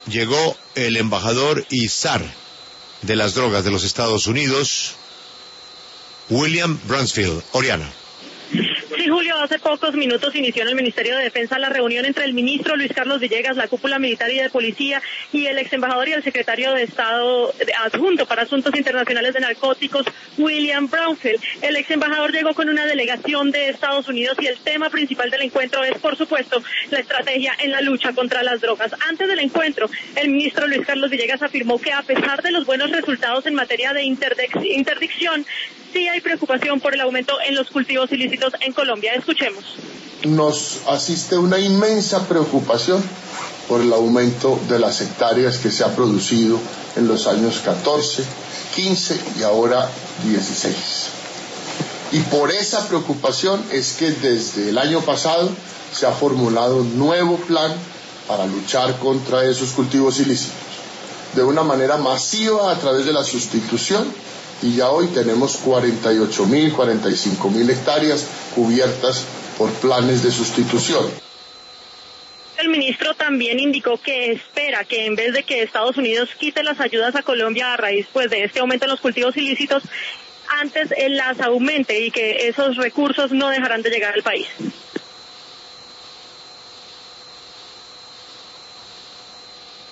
llegó el embajador y zar de las drogas de los Estados Unidos, William Bransfield. Oriana. Sí, Julio, hace pocos minutos inició en el Ministerio de Defensa la reunión entre el ministro Luis Carlos Villegas, la cúpula militar y de policía, y el ex embajador y el secretario de Estado adjunto para Asuntos Internacionales de Narcóticos, William Bransfield. El ex embajador llegó con una delegación de Estados Unidos y el tema principal del encuentro es, por supuesto, la estrategia en la lucha contra las drogas. Antes del encuentro, el ministro Luis Carlos Villegas afirmó que a pesar de los buenos resultados en materia de interdicción, sí hay preocupación por el aumento en los cultivos ilícitos en Colombia. Escuchemos. Nos asiste una inmensa preocupación por el aumento de las hectáreas que se ha producido en los años 14, 15 y ahora 16. Y por esa preocupación es que desde el año pasado se ha formulado un nuevo plan para luchar contra esos cultivos ilícitos, de una manera masiva a través de la sustitución, y ya hoy tenemos 48.000, 45.000 hectáreas cubiertas por planes de sustitución. El ministro también indicó que espera que en vez de que Estados Unidos quite las ayudas a Colombia a raíz de este aumento en los cultivos ilícitos, antes las aumente y que esos recursos no dejarán de llegar al país.